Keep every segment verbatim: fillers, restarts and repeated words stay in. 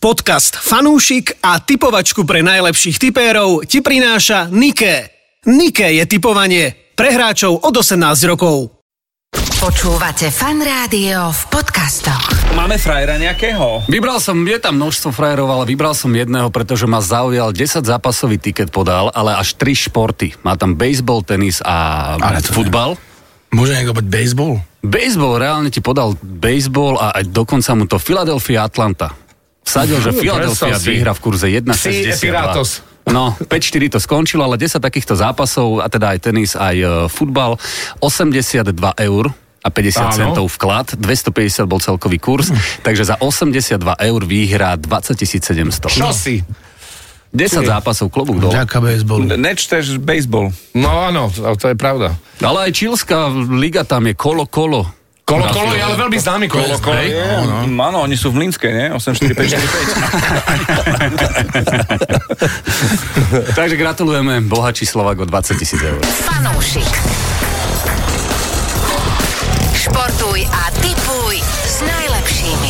Podcast Fanúšik a tipovačku pre najlepších tipérov ti prináša Niké. Niké je tipovanie pre hráčov od osemnásť rokov. Počúvate Fan Rádio v podcastoch. Máme frajera nejakého? Vybral som, je tam množstvo frajerov, ale vybral som jedného, pretože ma zaujal desať zápasový tiket podal, ale až tri športy. Má tam bejsbol, tenis a futbal. Môže niekto byť bejsbol? Bejsbol, reálne ti podal bejsbol a aj dokonca mu to Philadelphia Atlanta. Vsadil, že Philadelphia vyhra v kurze jedna šesťdesiatdva. No, päť štyri to skončilo, ale desať takýchto zápasov, a teda aj tenis, aj uh, futbal, osemdesiatdva eur a päťdesiat Áno. centov vklad, dvestopäťdesiat bol celkový kurz, hm. takže za osemdesiatdva eur vyhrá dvadsaťtisíc sedemsto. Čo si? desať zápasov, klobúk dole. Ďaká bejsbol. Nečteš bejsbol. No áno, to je pravda. Ale aj čílska liga tam je kolo, kolo. Kolo, kolo je ale veľmi známy kolo, kolo. Áno, oni sú v Mlynskej, nie? osem štyri päť štyri päť. Takže gratulujeme, bohatší Slovák o dvadsaťtisíc eur. Fanúšik. Športuj a tipuj s najlepšími.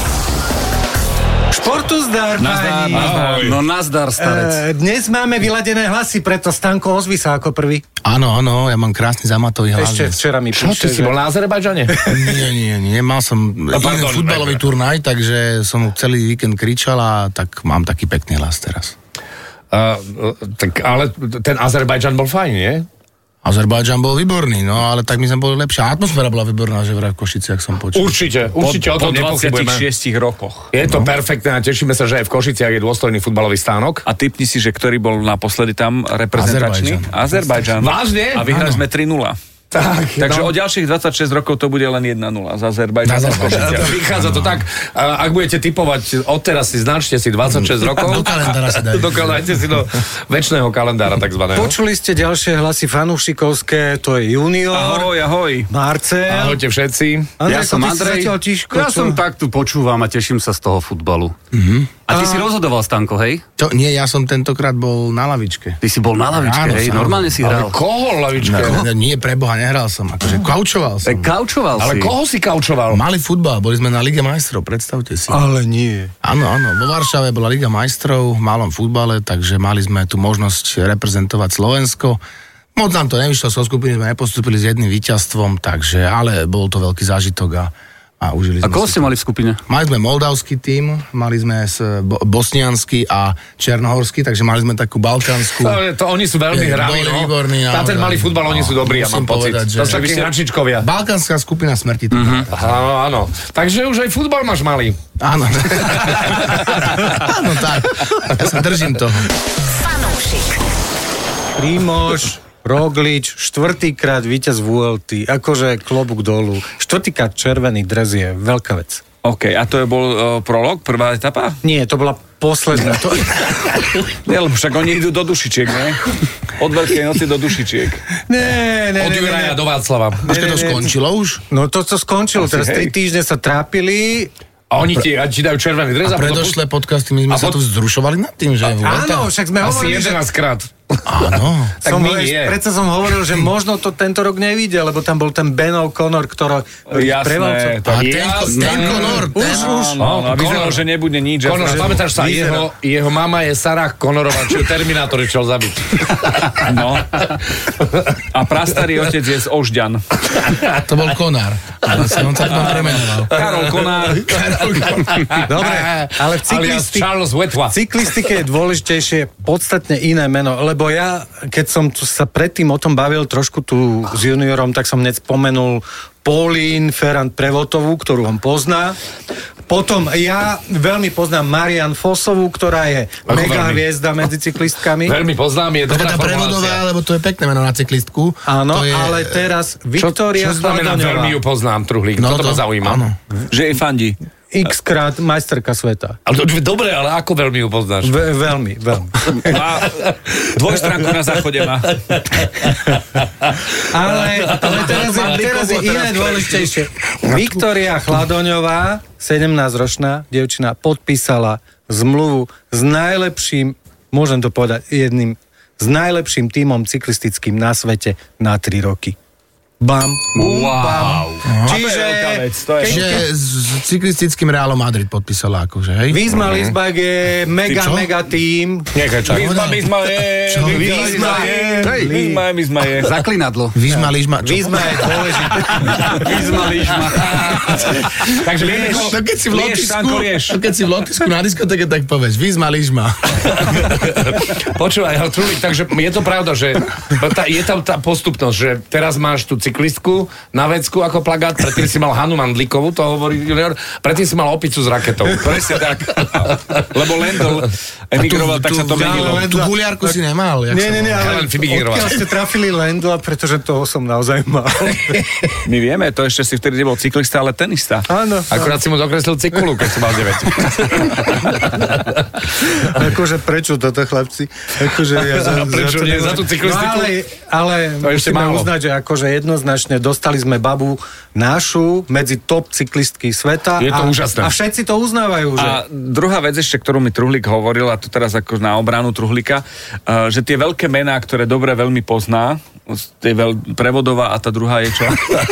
Športu zdar, Nazdar, páni. nazdar. No nazdar, starec. E, dnes máme vyladené hlasy, preto Stanko, ozvi sa ako prvý. Áno, áno, ja mám krásny zamatový hlas. Ešte včera mi Čo, píše, ty si bol na Azerbajdžane? nie, nie, nie, nemal som iný futbalový turnaj, takže som celý víkend kričal a tak mám taký pekný hlas teraz. Uh, tak ale ten Azerbajdžan bol fajn, nie? Azerbajdžan bol výborný, no ale tak my sme boli lepšia. Atmosféra bola výborná, že vraj v Košiciach som počul. Určite, určite po, o tom po nepochybujeme. dvadsiatich šiestich rokoch. Je to no. perfektné a tešíme sa, že aj v Košiciach je dôstojný futbalový stánok. A tipni si, že ktorý bol naposledy tam reprezentačný? Azerbajdžan. Vážne? A vyhrali sme tri nula. Tak, Takže no. o ďalších dvadsaťšesť rokov to bude len jedna nula z Azerbajdžanu. Vychádza to tak, ak budete tipovať, odteraz si značte si dvadsaťšesť rokov. Do kalendára si dajte. Dajte si do večného kalendára takzvaného. Počuli ste ďalšie hlasy fanúšikovské, to je Junior. Ahoj, ahoj. Marcel. Ahojte všetci. Andrej, Ja som Andrej. Ja som tak tu počúvam a teším sa z toho futbalu. Mhm. A ty si rozhodoval, Stanko, hej? To, nie, ja som tentokrát bol na lavičke. Ty si bol na lavičke, Áno, hej? áno. Normálne si hral. Ale koho lavičke? No, nie, preboha, nehral som, akože kaučoval som. Tak kaučoval Ale si. koho si kaučoval? Mali futbal, boli sme na Lige majstrov, predstavte si. Ale nie. Áno, áno, vo Varšave bola Liga majstrov v malom futbale, takže mali sme tu možnosť reprezentovať Slovensko. Moc nám to nevyšlo, so skupiny sme nepostúpili s jedným víťazstvom, takže, ale bol to veľký zážitok a, a užili A sme koho si ste mali v skupine? Mali sme moldavský tím, mali sme s bo- bosniansky a černohorský, takže mali sme takú balkánsku. To, to oni sú veľmi Je, hraví, boli no. výborní, Na ten naozaj. malý futbal oni sú dobrí, ja mám Musím pocit. povedať, že- To sú takí hračičkovia. Balkánska skupina smrti. Mm-hmm. Áno, áno. Takže už aj futbal máš malý. Áno. Áno, tak. Ja sa držím toho. Fanúšik. Primož Roglič, štvrtýkrát víťaz v ú el té, akože klobúk dolu. Štvrtýkrát červený dres je veľká vec. OK, a to je bol uh, prolog, prvá etapa? Nie, to bola posledná. To... Nie, lebo však oni idú do Dušičiek, ne? Od Veľkej noci do Dušičiek. Ne, ne, Od ne, ne, Juraja ne. do Václava. Počkaj, to ne, ne. skončilo už? No to, co skončilo, Asi, teraz hej. tri týždne sa trápili. A oni ti, a ti dajú červený dres A a, potom... predošlé podcasty, my sme A sa pot- tu vzrušovali nad tým, že je Áno, však sme Asi hovorili, že... jedenásť krát. Áno. Tak som, my vieš, nie. predsa som hovoril, že možno to tento rok nevíde, lebo tam bol ten Ben O'Connor, ktorý Jasné, to A je ten, jasné. ten Conor, ten... Už, už. No, no, a vyzeralo, Conor. že nebude nič. Conor, že- pamätáš sa, vyzerá. jeho, jeho mama je Sarah Connorová, čo Terminátor išiel zabiť. No. A prastarý otec je z Ožďan. To bol Konár. Ale sa on sa tam premenoval. Karol Konár. Dobre, ale v Alias cyklistike, Charles Wetwa. v cyklistike je dôležitejšie podstatne iné meno, lebo ja, keď som tu sa predtým o tom bavil trošku tu s juniorom, tak som hneď spomenul Pauline Ferrand Prevotovú, ktorú on pozná. Potom ja veľmi poznám Marian Fossovú, ktorá je Ako mega veľmi? hviezda medzi cyklistkami. Veľmi poznám, je To je dobrá tá prevodová, formulácia. lebo to je pekné meno na cyklistku. Áno, To je, ale teraz Čo, Viktória čo znamená veľmi ju Chladoňová. poznám, Truhlík? No Toto ma zaujíma. Áno. Že je fandí. X-krát majsterka sveta. Ale to, dobre, ale ako veľmi ju poznáš? Ve- veľmi, veľmi. Má dvojstránku na záchode má. Ale, ale teraz, je, teraz je iné dôležitejšie. Viktória Chladoňová, sedemnásťročná dievčina, podpísala zmluvu s najlepším, môžem to povedať, jedným s najlepším tímom cyklistickým na svete na tri roky. Bam. Bum, Wow. bam. Čiže, Že s cyklistickým Realom Madrid podpísala akože, hej? Výzma Lisbak je mega, čo? mega tým. Nechaj čak. Výzma, výzma je. Čo? Výzma je. Hej. Výzma je, výzma je. Zaklinadlo. Výzma, lížma, čo? Výzma je dôležitá. Výzma, lížma. Takže vieme, No keď si v Lieš, lotisku, Stanko, lieš. no keď si v lotisku na diskotéke, tak povieš, výzma, lížma. Počúvaj, ale Trulik, takže je to pravda, že tá, je tam tá postupnosť, že teraz máš tú cyklistku na vecku ako plagát, predtým si mal Hanu Mandlíkovú, to hovorí junior, predtým si mal opicu s raketou. Presne tak. Lebo Lendl emigroval, tak sa to menilo. ale- Tu guliarku si nemal. jak Nie, sa nie, nie, volá? ale Helen Fimigerová. odkiaľ ste trafili Lendla, pretože toho som naozaj mal. My vieme, to ešte si vtedy nebol cyklista, ale tenista. Áno. Akurát si mu dokreslil cikulu, keď si mal deväť. Akože prečo toto, chlapci? Akože ja za, Prečo to nie? nemôžem- Za tú cyklistiku? No, ale, ale To je ešte musíme málo. uznať, že akože jednoznačne dostali sme babu našu medzi top cyklistky sveta. Je to a, úžasné. A všetci to uznávajú, že... A druhá vec ešte, ktorú mi Truhlík hovoril, a to teraz ako na obranu Truhlíka, uh, že tie veľké mená, ktoré dobre veľmi pozná, tie veľ, Prevodová a tá druhá je čo?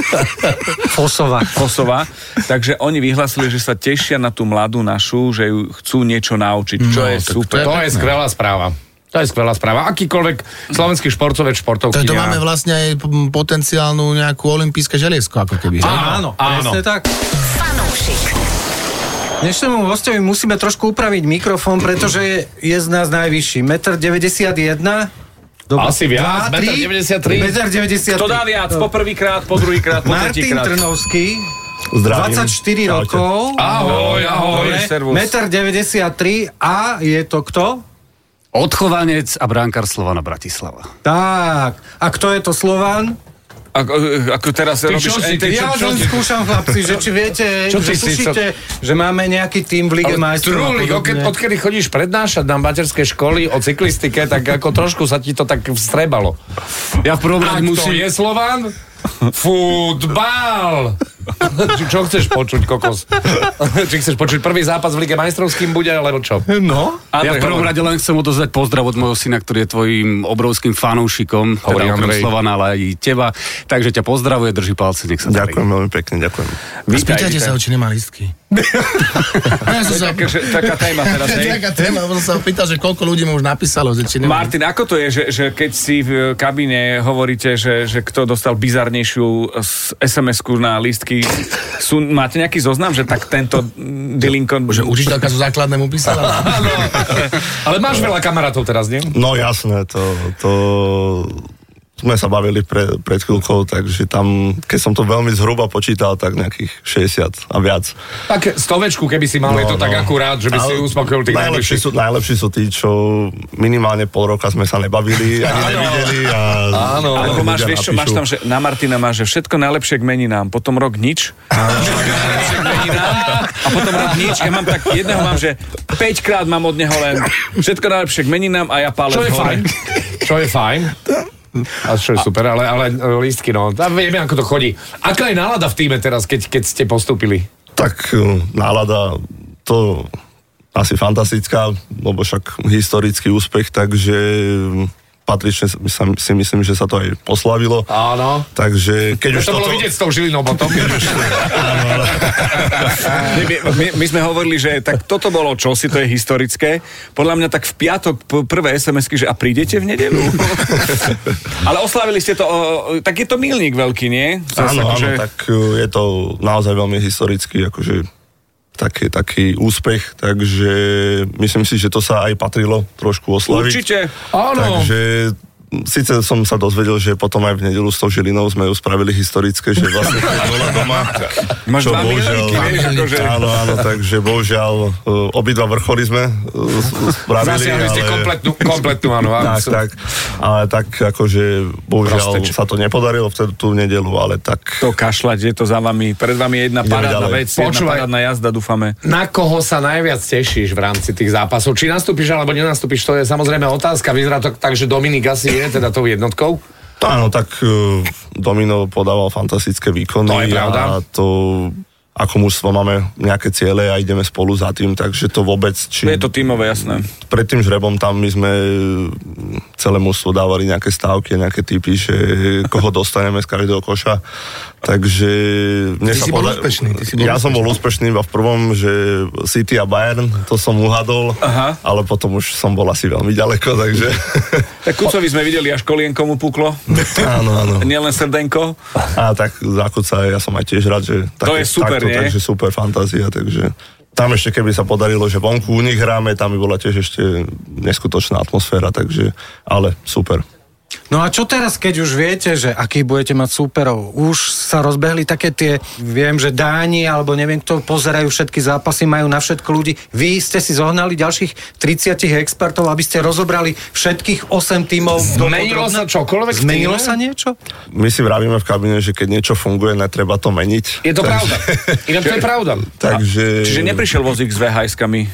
Fosova. Fosová. Takže oni vyhlásili, že sa tešia na tú mladú našu, že ju chcú niečo naučiť, čo No, je tak super. To je skvelá správa. To je skvelá správa. Akýkoľvek slovenský športovec, To, športovkyňa. to máme vlastne aj p- potenciálnu nejakú olimpijské želiesko, ako keby. že? Áno, áno. presne tak. Fanúšik. Dnešnému hostovi musíme trošku upraviť mikrofón, pretože je, je z nás najvyšší. jeden deväťdesiatjeden metra. Asi viac, jeden deväťdesiattri. jeden deväťdesiattri. Kto dá viac? Po prvýkrát, po druhýkrát, po Martin tretíkrát. Trnovský, Zdravím. dvadsaťštyri Čaute. rokov. Ahoj, ahoj. Dobre, servus. jeden deväťdesiattri a je to kto? Odchovanec a bránkar Slovana Bratislava. Tak. A kto je to Slovan? Ako, ako teraz Ty robíš... čo si, ty Ja čo, čo len ty? skúšam, chlapci, že či viete, Čo že ty si, tušíte, že máme nejaký tým v Lige majstrov. a Trulik, podobne. odkedy, odkedy chodíš prednášať na materskej školy o cyklistike, tak ako trošku sa ti to tak vstrebalo. Ja v prvom A rade kto musím... je Slovan? Futbal! Čo chceš počuť, kokos? Či chceš počuť prvý zápas v Lige majstrov, s kým bude, alebo čo? No. Ja v prvom rade len chcem odozdať pozdrav od môjho syna, ktorý je tvojim obrovským fanúšikom, Hovorí teda okrem Andrej. Slovana, ale aj teba. Takže ťa pozdravuje, drží palce, nech sa darí. Ďakujem veľmi pekne, ďakujem. Spýtajte sa, či nemá listky. Ja som sa... Taká, že, taká téma teraz, hej. Taká téma, lebo som sa pýtal, že koľko ľudí mu už napísalo, že či nemá... Martin, ako to je, že, že keď si v kabíne hovoríte, že, že kto dostal bizarnejšiu s- es em esku na lístky, sú, máte nejaký zoznam, že tak tento Dilinko... Že učiteľka zo základnému písala. Ale máš veľa kamarátov teraz, nie? No jasné, to, to sme sa bavili pre, pred chvíľkou, takže tam, keď som to veľmi zhruba počítal, tak nejakých šesťdesiat a viac. Tak stovečku, keby si mal, No, je to no. tak akurát, že by si Ale uspokojil tých najlepší najbližších. sú, najlepší sú tí, čo minimálne pol roka sme sa nebavili, ani nevideli. A Áno. Alebo máš, ľudia vieš čo, máš napíšu. tam, že na Martina máš, že všetko najlepšie k meninám, potom rok nič. Všetko najlepšie k meninám a potom rok nič. Ja mám tak, jedného mám, že päťkrát mám od neho len všetko najlepšie k meninám a ja palec Čo je hore. fajn? Čo je fajn? A čo je super, ale, ale lístky, no. Tam vieme, ako to chodí. Aká je nálada v týme teraz, keď, keď ste postúpili? Tak uh, nálada, to asi fantastická, lebo však historický úspech, takže patrične si, si myslím, že sa to aj poslavilo. Áno. Takže keď už To bolo toto... vidieť s tou žilinou potom. My, my, my sme hovorili, že tak toto bolo čosi, to je historické. Podľa mňa tak v piatok p- prvé es em esky, že a prídete v nedeľu? Ale oslavili ste to, o, tak je to milník veľký, nie? Zase, Áno, áno, že- tak uh, je to naozaj veľmi historický, akože taký, taký úspech, takže myslím si, že to sa aj patrilo trošku oslaviť. Určite. Áno. Takže síce som sa dozvedel, že potom aj v nedeľu s tou Žilinou sme ju spravili historické, že vlastne bola doma. Máš čo dva milníky, vieš, akože... Áno, áno, takže bohužiaľ uh, obidva vrcholy sme uh, spravili. Zasiahli ste kompletnú, kompletnú, áno. Tak, tak. Ale tak akože bohužiaľ Prosteč. sa to nepodarilo v tú nedeľu, ale tak... To kašľať, je to za vami. Pred vami je jedna Ideme parádna ďalej. vec, jedna Počúvaj. parádna jazda, dúfame. Na koho sa najviac tešíš v rámci tých zápasov? Či nastúpiš alebo nenastúpiš, to je samozrejme otázka. Vyzerá to tak, že Dominik asi je teda tou jednotkou. To áno, tak uh, Domino podával fantastické výkony. To je pravda. A to ako mužstvo máme nejaké ciele a ideme spolu za tým, takže to vôbec... Či Je to tímové, jasné. pred tým žrebom tam my sme celé mužstvo dávali nejaké stávky, nejaké typy, že koho dostaneme z každého koša. Takže... Mne Ty sa si bol poda- úspešný. Ty si bol ja úspešný. som bol úspešný iba v prvom, že City a Bayern, to som uhadol, Aha. ale potom už som bol asi veľmi ďaleko, takže... Tak Kucovi sme videli, až kolienko mu puklo. áno, áno. Nielen srdenko. A tak za Kuca ja som aj tiež rád, že... To je super, takto, nie? Takže super fantázia, takže... Tam ešte, keby sa podarilo, že vonku u nich hráme, tam by bola tiež ešte neskutočná atmosféra, takže, ale super. No a čo teraz, keď už viete, že aký budete mať súperov? Už sa rozbehli také tie, viem, že Dáni, alebo neviem kto, pozerajú všetky zápasy, majú na všetko ľudí. Vy ste si zohnali ďalších tridsať expertov, aby ste rozobrali všetkých osem tímov. Zmenilo sa čokoľvek? v Zmenilo tíme? sa niečo? My si vravíme v kabine, že keď niečo funguje, netreba to meniť. Je to takže, pravda. Inak to je pravda. Takže... Čiže neprišiel vozík s vé há eskami.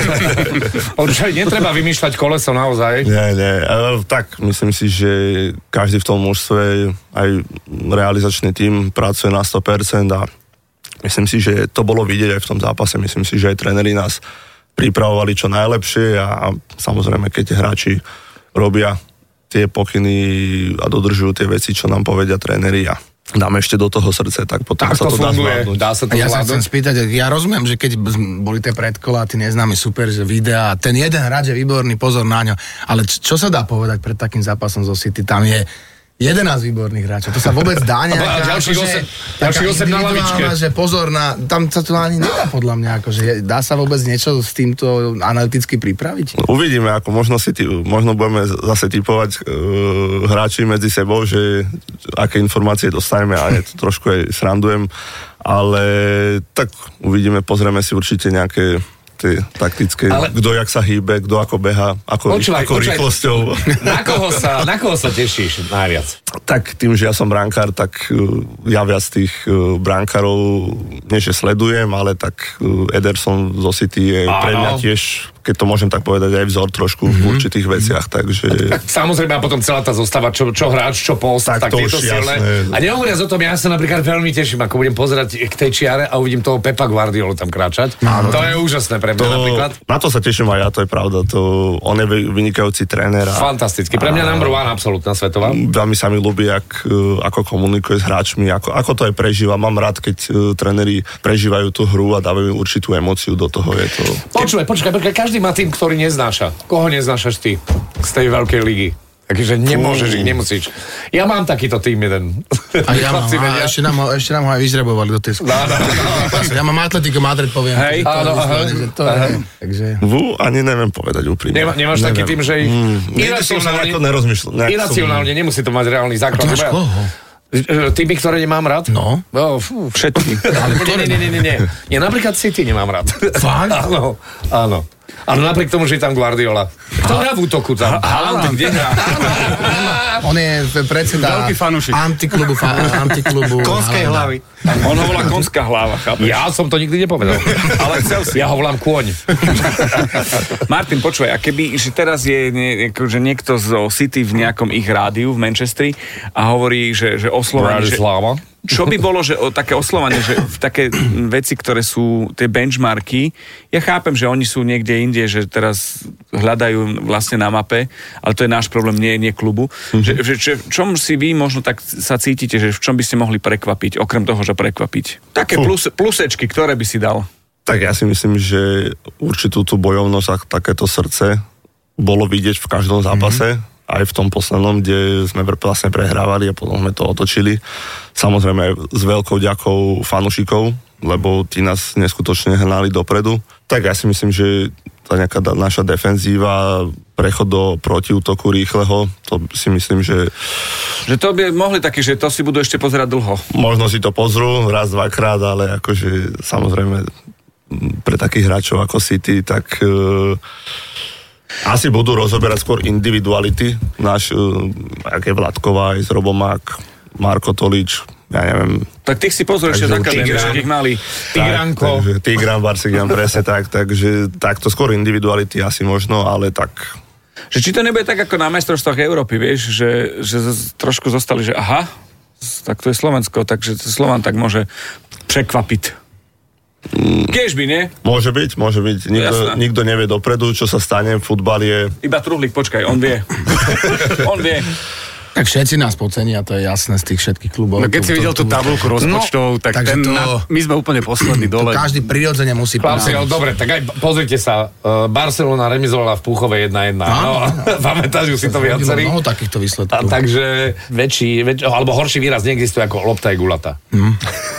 Určite netreba vymýšľať koleso naozaj. Nie, nie. E, tak, myslím si, že každý v tom mužstve, aj realizačný tím pracuje na sto percent a myslím si, že to bolo vidieť aj v tom zápase. Myslím si, že aj tréneri nás pripravovali čo najlepšie a, a samozrejme, keď hráči robia tie pokyny a dodržujú tie veci, čo nám povedia tréneri a dáme ešte do toho srdce, tak potom Tak sa to to dá funguje. zvládnuť. Dá sa to A ja sa chcem zvládnuť. spýtať, ja rozumiem, že keď boli tie predkola, tí neznámi super, že videá, ten jeden hráč je výborný, pozor na ňo, ale čo sa dá povedať pred takým zápasom zo City? Tam je jedenásť výborných hráčov, to sa vôbec dá nejaká... A ďalších akože, osem- taká ďalších osem na individuálna, lavičke. že pozor na... Tam sa to ani nedá podľa mňa, akože je- dá sa vôbec niečo s týmto analyticky pripraviť? Uvidíme, ako možno, si, možno budeme zase typovať uh, hráči medzi sebou, že aké informácie dostaneme a ja to trošku aj srandujem, ale tak uvidíme, pozrieme si určite nejaké tie taktické, Ale- kto jak sa hýbe, kto ako beha, ako, Počúvaj, ako počúvaj. rýchlosťou. Na koho sa, na koho sa tešíš najviac? Tak tým, že ja som brankár, tak uh, ja viac tých uh, brankárov nie že sledujem, ale tak uh, Ederson zo City je Áno. pre mňa tiež, keď to môžem tak povedať, aj vzor trošku mm-hmm. v určitých veciach, takže... Tak samozrejme a potom celá tá zostava, čo, čo hráč, čo post, tak, Tak tak to tieto už silné. jasné. A nehovoriac o tom, ja sa napríklad veľmi teším, ako budem pozerať k tej čiare a uvidím toho Pepa Guardiolu tam kráčať. Áno. To je úžasné pre mňa To, napríklad. na to sa teším aj ja, to je pravda. To, on je vynikajúci tréner. A, Fantasticky. Pre mňa number one absolútna svetová. veľmi sa mi ľúbi, ak, uh, ako komunikuje s hráčmi, ako, ako to aj prežíva. Mám rád, keď uh, tréneri prežívajú tú hru a dávajú určitú emóciu do toho. Je to... Počúvaj, počkaj, počkaj, každý má tým, ktorý neznáša. Koho neznášaš ty z tej veľkej ligy? Takže nemôžeš ich, nemusíš. Ja mám takýto tým jeden. A ja mám, Chlapci a vedia. ešte nám, ho, ešte nám ho aj vyžrebovali do tej skupiny. No, no, Ja mám Atletico Madrid, poviem. Hej. To je Áno, aha. vyslovene, že to je, takže... Vú, ani neviem povedať úprimne. Nemá, nemáš taký tým, že ich Mm, nikdy som sa nejako nerozmýšľal. nejak som- iracionálne, nemusí to mať reálny základ. Ty máš Lebo ja- koho? Tými, ktoré nemám rád? No. No, fú, Všetky. nie, nie, nie, nie, nie, nie. Ja napríklad City nemám rád. Fakt? Áno, áno. Ale napriek tomu, že je tam Guardiola. Kto hrá v útoku tam? Haaland, kde hrá? On je predseda Veľký fanúšik. antiklubu, fa, antiklubu Konskej Haalanda. hlavy. On ho volá konská hlava, chápeš? Ja som to nikdy nepovedal. Ale chcel si. Ja ho volám kôň. Martin, počúvaj, a keby, že teraz je nie, že niekto zo City v nejakom ich rádiu v Manchestri a hovorí, že, že oslovanie, že, Bratislava. čo by bolo, že o, také oslovanie, že v také veci, ktoré sú tie benchmarky, ja chápem, že oni sú niekde inde, že teraz hľadajú vlastne na mape, ale to je náš problém, nie, nie klubu. Mm-hmm. Že, že, že v čom si vy možno tak sa cítite, že v čom by ste mohli prekvapiť, okrem toho, že prekvapiť? Také plus, plusečky, ktoré by si dal? Tak ja si myslím, že určitú tú bojovnosť a takéto srdce bolo vidieť v každom zápase. Mm-hmm. Aj v tom poslednom, kde sme vlastne prehrávali a potom sme to otočili. Samozrejme aj s veľkou ďakou fanúšikov, lebo tí nás neskutočne hnali dopredu. Tak ja si myslím, že tá nejaká naša defenzíva, prechod do protiútoku rýchleho, to si myslím, že Že to by mohli taký, že to si budú ešte pozerať dlho. možno si to pozrú raz, dvakrát, ale akože samozrejme pre takých hráčov ako City, tak uh, asi budú rozoberať skôr individuality. Náš, uh, aké Vladková, aj z Robomák, Marko Tolič, ja neviem. Tak tých si pozor ešte z Takže akadémie, Tigran. však ich mali. Tigranko. Takže Tigran, Barsigian, presne tak, takže takto skôr individuality asi možno, ale tak... Že či to nebude tak ako na majstrovstvách Európy, vieš, že, že z- trošku zostali, že aha, tak to je Slovensko, takže Slovan tak môže prekvapiť. Kiež by, nie? Môže byť, môže byť. Nikto, nikto nevie dopredu, čo sa stane. Futbal je... Iba Truhlík, počkaj, on vie. On vie. Tak všetci nás podcenia, to je jasné z tých všetkých klubov. No keď si videl tú tabulku rozpočtov, no, tak ten, to, na, my sme úplne poslední dole. Každý prirodzene musí plávať. Dobre, tak aj pozrite sa, uh, Barcelona remizovala v Púchove jedna jedna. No, pamätáš, už si to viacerí. Mnoho takýchto výsledkov. A takže väčší, väč, alebo horší výraz neexistuje ako lopta je gulata. Hmm.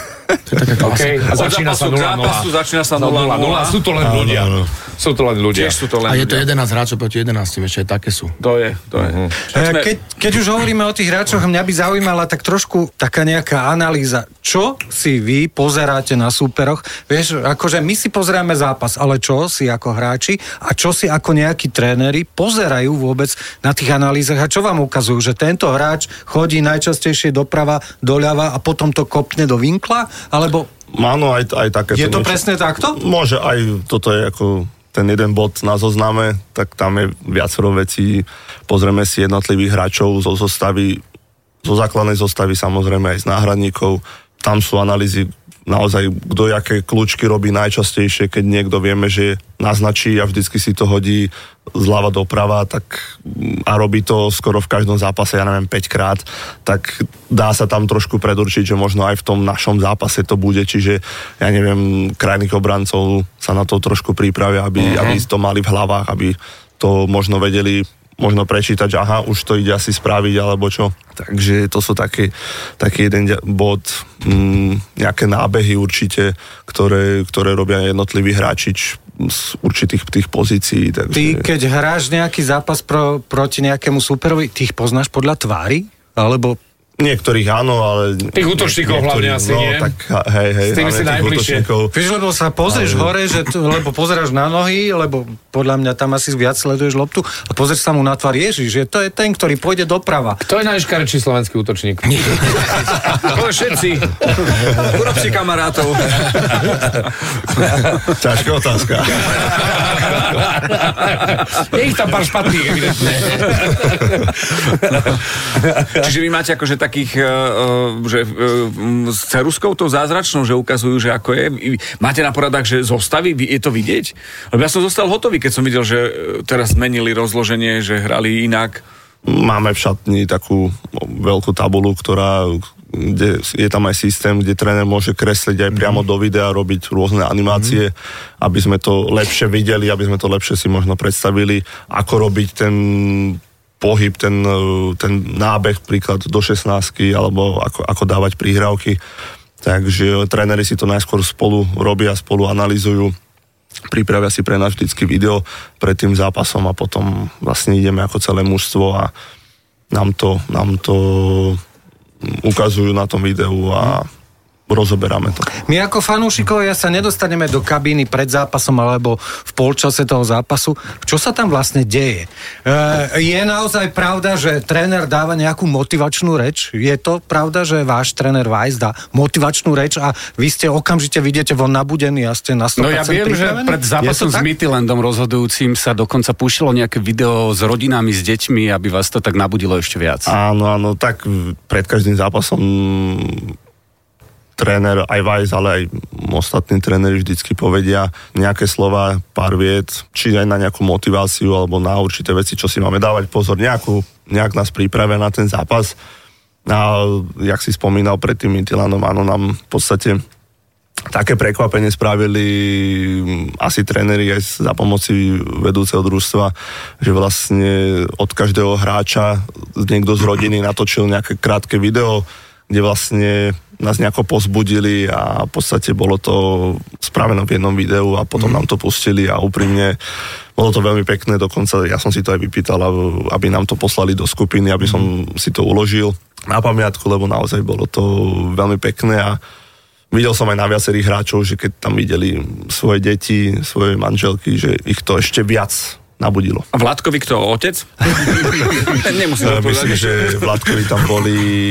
Okay. A začína sa nula nula. Začína sa nula nula. Sú to len ľudia. Sú to len ľudia. Sú to len a je to jedenásť hráčov proti jedenáctim, ešte také sú. To je, to je. Uh-huh. Keď, keď už hovoríme o tých hráčoch, mňa by zaujímala tak trošku taká nejaká analýza. Čo si vy pozeráte na súperoch? Vieš, akože my si pozeráme zápas, ale čo si ako hráči a čo si ako nejakí tréneri pozerajú vôbec na tých analýzach a čo vám ukazujú? Že tento hráč chodí najčastejšie doprava, doľava a potom to kopne do vinkla? Alebo... Áno, aj, aj také. Je to niečo. Presne takto? Môže, aj toto je ako ten jeden bod na zozname, tak tam je viacero vecí. Pozrieme si jednotlivých hráčov zo zostavy, zo základnej zostavy, samozrejme aj z náhradníkov. Tam sú analýzy naozaj, kto jaké kľúčky robí najčastejšie, keď niekto vieme, že naznačí a vždycky si to hodí zľava doprava, tak a robí to skoro v každom zápase, ja neviem, päť krát, tak dá sa tam trošku predurčiť, že možno aj v tom našom zápase to bude, čiže ja neviem, krajných obrancov sa na to trošku pripravia, aby, uh-huh. aby to mali v hlavách, aby to možno vedeli možno prečítať, že aha, už to ide asi spraviť, alebo čo. Takže to sú taký, taký jeden bod, mm, nejaké nábehy určite, ktoré, ktoré robia jednotliví hráči z určitých tých pozícií. Takže... Ty, keď hráš nejaký zápas pro, proti nejakému súperovi, ty ich poznáš podľa tvári? Alebo... Niektorých áno, ale... Tých útočníkov hlavne asi, no, nie? Tak, hej, hej. S tými si najbližšie. Vieš, lebo sa pozrieš ale... hore, že t- lebo pozeráš na nohy, lebo podľa mňa tam asi viac sleduješ loptu a pozrieš sa mu na tvár, Ježiš, že to je ten, ktorý pôjde doprava. Kto je najškarečší slovenský útočník? To všetci. Urob si kamarátov. Ťažká otázka. Je ich tam pár špatných, evidentne. Čiže vy máte akože takých, že s ceruskou tou zázračnou, že ukazujú, že ako je. Máte na poradách, že zostaví, je to vidieť? Lebo ja som zostal hotový, keď som videl, že teraz zmenili rozloženie, že hrali inak. Máme v šatni takú veľkú tabulu, ktorá, kde je tam aj systém, kde tréner môže kresliť aj priamo do videa, robiť rôzne animácie, mm-hmm. aby sme to lepšie videli, aby sme to lepšie si možno predstavili, ako robiť ten pohyb, ten, ten nábeh, príklad do šestnástky, alebo ako, ako dávať prihrávky. Takže tréneri si to najskôr spolu robia, spolu analyzujú, pripravia si pre nás vždycky video pred tým zápasom a potom vlastne ideme ako celé mužstvo a nám to, nám to ukazujú na tom videu a rozoberáme to. My ako fanúšikovia sa nedostaneme do kabíny pred zápasom alebo v polčase toho zápasu. Čo sa tam vlastne deje? E, je naozaj pravda, že tréner dáva nejakú motivačnú reč? Je to pravda, že váš tréner Weiss dá motivačnú reč a vy ste okamžite vidíte von nabudení a ste na sto percent No ja viem, pripravení? Že pred zápasom s Midtjyllandom rozhodujúcim sa dokonca púšťalo nejaké video s rodinami, s deťmi, aby vás to tak nabudilo ešte viac. Áno, áno, tak pred každým zápasom tréner, aj Weiss, ale aj ostatní tréneri vždycky povedia nejaké slova, pár viet, či aj na nejakú motiváciu, alebo na určité veci, čo si máme dávať pozor, nejakú, nejak nás pripravia na ten zápas. A jak si spomínal pred tým Midtjyllandom, áno, nám v podstate také prekvapenie spravili asi tréneri aj za pomoci vedúceho družstva, že vlastne od každého hráča niekto z rodiny natočil nejaké krátke video, kde vlastne nás nejako pozbudili a v podstate bolo to spravené v jednom videu a potom mm. nám to pustili a úprimne bolo to veľmi pekné, dokonca ja som si to aj vypýtal, aby nám to poslali do skupiny, aby som si to uložil na pamiatku, lebo naozaj bolo to veľmi pekné a videl som aj na viacerých hráčov, že keď tam videli svoje deti, svoje manželky, že ich to ešte viac nabudilo. A Vládkovi kto? Otec? Nemusím Myslím, že Vládkovi tam boli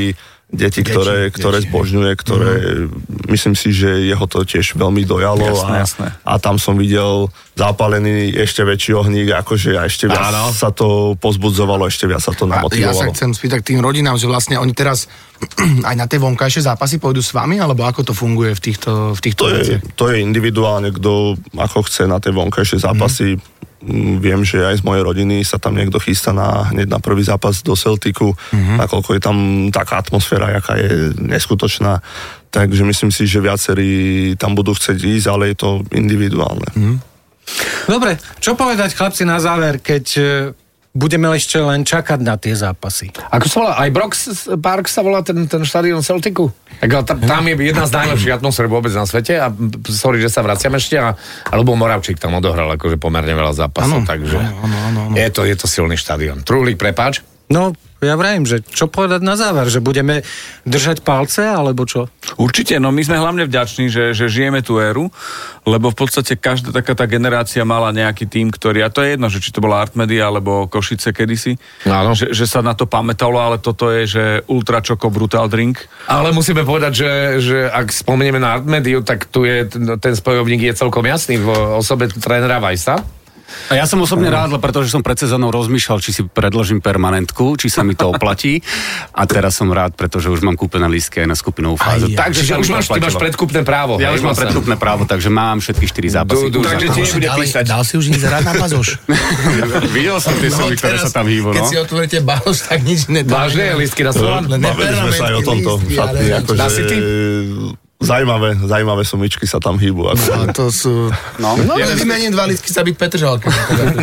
deti, ktoré, Deti, ktoré deti, zbožňuje, ktoré mm. myslím si, že jeho to tiež veľmi dojalo Jasné, a, jasné. a tam som videl zapálený ešte väčší ohník, akože a ešte viac Áno. sa to pozbudzovalo, ešte viac sa to A ja sa namotivovalo. chcem spýtať k tým rodinám, že vlastne oni teraz aj na tie vonkajšie zápasy pôjdu s vami, alebo ako to funguje v týchto, v týchto To je, veciach? to je individuálne, kto ako chce na tie vonkajšie zápasy. Mm. Viem, že aj z mojej rodiny sa tam niekto chystá na, hneď na prvý zápas do Celticu, mm-hmm. nakoľko je tam taká atmosféra, jaká je neskutočná. Takže myslím si, že viacerí tam budú chcieť ísť, ale je to individuálne. Mm. Dobre, čo povedať chlapci na záver, keď e, budeme ešte len čakať na tie zápasy? Ako sa volá? Aj Brox Park sa volá ten, ten štadión Celticu? Tak, tam, tam je jedna z najlepších atmosfér vôbec na svete a sorry, že sa vraciam ešte, a, alebo Moravčík tam odohral akože pomerne veľa zápasov, Áno, takže áno, áno, áno. Je, to, je to silný štadión. Truhlík, prepáč. No, ja vrajím, že čo povedať na záver, že budeme držať palce, alebo čo? Určite, no my sme hlavne vďační, že, že žijeme tú éru, lebo v podstate každá taká tá generácia mala nejaký tým, ktorý, a to je jedno, že či to bola Artmedia alebo Košice kedysi, Áno. že, že sa na to pamätalo, ale toto je, že Ultra Choco Brutal Drink. Ale musíme povedať, že, že ak spomenieme na Artmediu, tak tu je ten, ten spojovník je celkom jasný v osobe trénera Vajsa. A ja som osobne rád, pretože som pred sezónou rozmýšľal, či si predložím permanentku, či sa mi to oplatí. A teraz som rád, pretože už mám kúpené lístky aj na skupinovú fázu. Aj, ja. Takže už máš, ty máš predkupné právo. Ja hej, už mám vlastne. predkupné právo, takže mám všetky štyri zápasy. Du, du, takže ti nebude Dali, písať. dal si už inzerát na bazoš? Videl som tie sumy, ktoré sa tam hýbu, Keď no. si otvoríte bazoš, tak nič nedá. Vážne, lístky na Slovan? Len Bavili sme sa aj o tomto. lístky, Šatný, ale- akože, Dá si ty? Zajímavé, zajímavé sumičky sa tam hýbu. Ako. No, to sú... No. No, len vymením dva lístky sa byť Petržalka.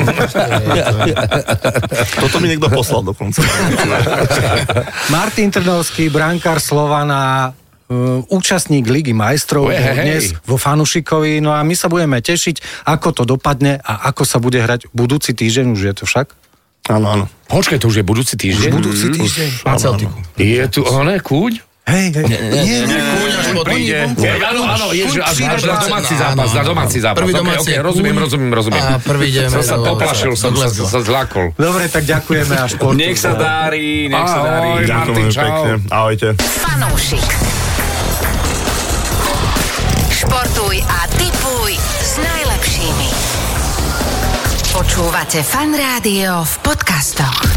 Toto mi niekto poslal dokonca. Martin Trnovský, brankár Slovana, uh, účastník Ligy majstrov, Uje, hej, dnes hej. vo Fanušikovi, no a my sa budeme tešiť, ako to dopadne a ako sa bude hrať budúci týždeň, už je to však? Áno, áno. Počkaj, to už je budúci týždeň? Budúci týždeň na Celticu. Je tu, one, kúď? Hej, hej. Nie, nie, kúň až po Príde. vonku. Áno, áno, je, že až, až na domáci Áno, zápas, na áno. domáci zápas. Prvý Okay, domáci okay, je rozumiem, kúň rozumiem, rozumiem. a prvý ideme Som sa do- poplašil, som do sa, Glasgow. sa zľakol. Dobre, tak ďakujeme a športu. Nech sa darí, nech sa darí. Ahoj, Martin, Ďakujem čau. pekne. Ahojte. Fanúšik. Športuj a tipuj s najlepšími. Počúvate Fan Rádio v podcastoch.